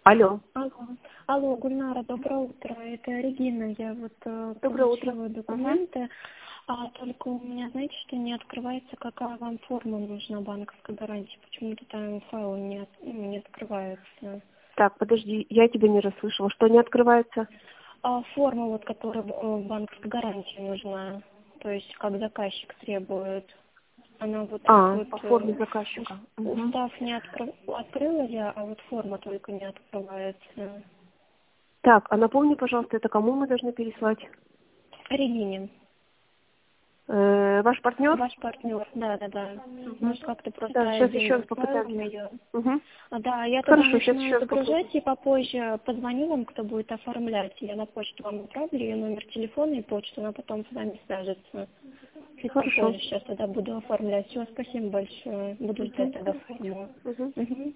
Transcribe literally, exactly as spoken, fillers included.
Алло. Алло, алло, Гульнара, доброе утро. Это Регина. Я вот э, Доброе утро. получила документы, а только у меня, знаете, что не открывается, какая вам форма нужна банковской гарантии. Почему-то там файл не, от- ну, не открывается. Так, подожди, я тебя не расслышала. Что не открывается? А форма, вот, которая э, банковской гарантии нужна, то есть как заказчик требует. Она вот тут А, вот по э, форме заказчика. ус- Угу. устав не откры- открыла я, а вот форма только не открывается. Так, а напомни, пожалуйста, это кому мы должны переслать? Регине. Э, ваш партнер? Ваш партнер, да, да, да. Угу. Может, как-то просто Да, сейчас еще раз отдельным файлом попытаемся. ее. Угу. А, Да, я тогда Хорошо, сейчас еще начинаю раз попробуем. загружать и попозже позвоню вам, кто будет оформлять. Я на почту вам отправлю ее номер телефона и почту, она потом с вами свяжется. Чуть Хорошо. попозже сейчас тогда буду оформлять. Все, спасибо большое. Буду ждать Угу. тогда форму. Угу. Мгм.